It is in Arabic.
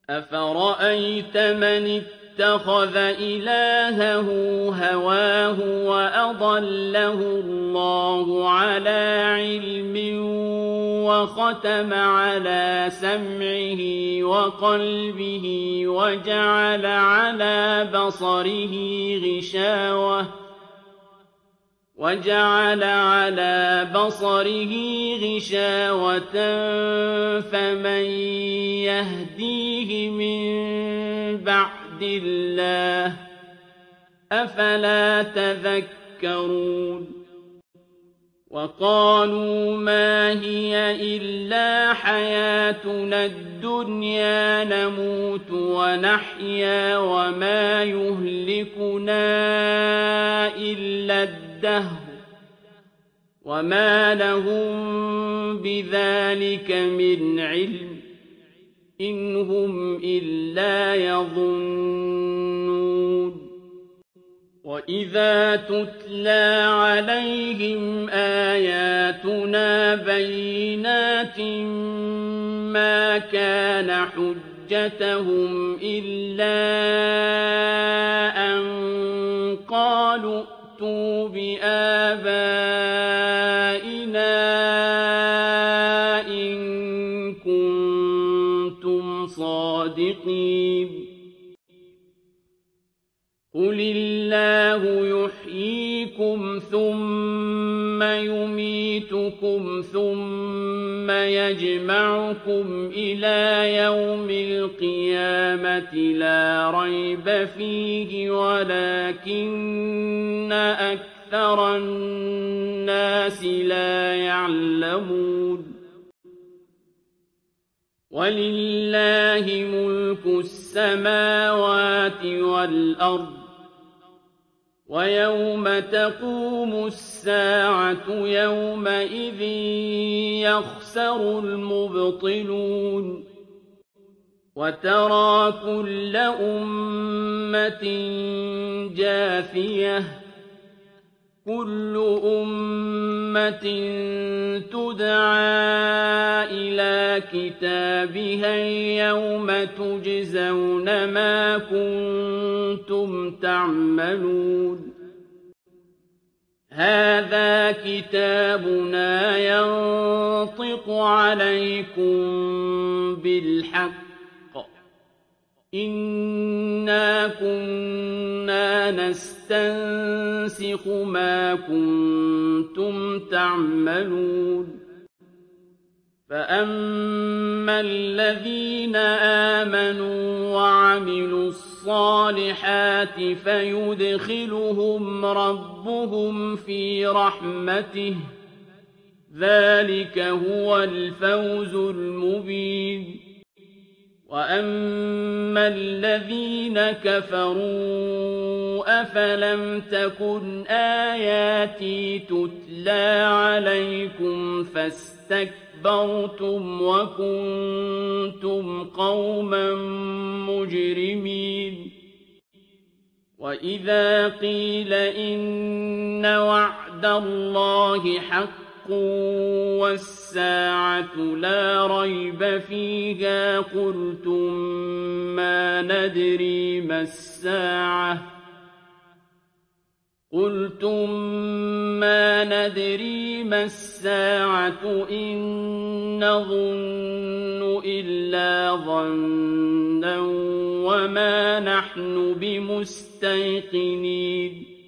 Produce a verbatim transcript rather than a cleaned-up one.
أَفَرَأَيْتَ مَنِ اتَّخَذَ إِلَٰهَهُ هَوَاهُ وَأَضَلَّهُ اللَّهُ عَلَىٰ عِلْمٍ وَخَتَمَ عَلَىٰ سَمْعِهِ وَقَلْبِهِ وَجَعَلَ عَلَىٰ بَصَرِهِ غِشَاوَةً وَجَعَلَ عَلَىٰ بَصَرِهِ غِشَاوَةً فَمَن يَهْدِيهِ مِن بَعْدِ اللَّهِ ۚ أَفَلَا تَذَكَّرُونَ وَقَالُوا مَا هِيَ إِلَّا حَيَاتُنَا الدُّنْيَا نَمُوتُ وَنَحْيَا وَمَا يُهْلِكُنَا إِلَّا الدَّهْرُ وَمَا لَهُم بِذَٰلِكَ مِنْ عِلْمٍ ۖ إِنْ هُمْ إِلَّا يَظُنُّونَ وَإِذَا تُتْلَىٰ عَلَيْهِمْ آيَاتُنَا بَيِّنَاتٍ مَّا كَانَ حُجَّتَهُمْ إِلَّا أَن قَالُوا ائْتُوا بِآبَائِنَا إِن كُنتُمْ صَادِقِينَ قُلِ اللَّهُ يُحْيِيكُمْ ثُمَّ يُمِيتُكُمْ ثُمَّ يَجْمَعُكُمْ إِلَىٰ يَوْمِ الْقِيَامَةِ لَا رَيْبَ فِيهِ وَلَٰكِنَّ أَكْثَرَ النَّاسِ لَا يَعْلَمُونَ وَلِلَّهِ مُلْكُ السَّمَاوَاتِ وَالْأَرْضِ ۚ وَيَوْمَ تَقُومُ السَّاعَةُ يَوْمَئِذٍ يَخْسَرُ الْمُبْطِلُونَ وَتَرَىٰ كُلَّ أُمَّةٍ جَاثِيَةً ۚ كُلُّ أُمَّةٍ تُدْعَىٰ إِلَىٰ كِتَابِهَا الْيَوْمَ تُجْزَوْنَ مَا كُنتُمْ تَعْمَلُونَ هَٰذَا كِتَابُنَا يَنطِقُ عَلَيْكُم بِالْحَقِّ ۚ إِنَّا كُنَّا نَسْتَنسِخُ مَا كُنتُمْ تَعْمَلُونَ فَأَمَّا الَّذِينَ آمَنُوا وَعَمِلُوا الصَّالِحَاتِ فَيُدْخِلُهُمْ رَبُّهُمْ فِي رَحْمَتِهِ ۚ ذَٰلِكَ هُوَ الْفَوْزُ الْمُبِينُ وَأَمَّا الَّذِينَ كَفَرُوا أَفَلَمْ تَكُنْ آيَاتِي تُتْلَىٰ عَلَيْكُمْ فَاسْتَكْبَرْتُمْ وَكُنتُمْ قَوْمًا مُّجْرِمِينَ وَإِذَا قِيلَ إِنَّ وَعْدَ اللَّهِ حَقٌّ وَالسَّاعَةُ لَا رَيْبَ فِيهَا قُلْتُم مَّا نَدْرِي مَا السَّاعَةُ قُلْتُم مَّا نَدْرِي مَا السَّاعَةُ إِن نَّظُنُّ إِلَّا ظَنًّا وَمَا نَحْنُ بِمُسْتَيْقِنِينَ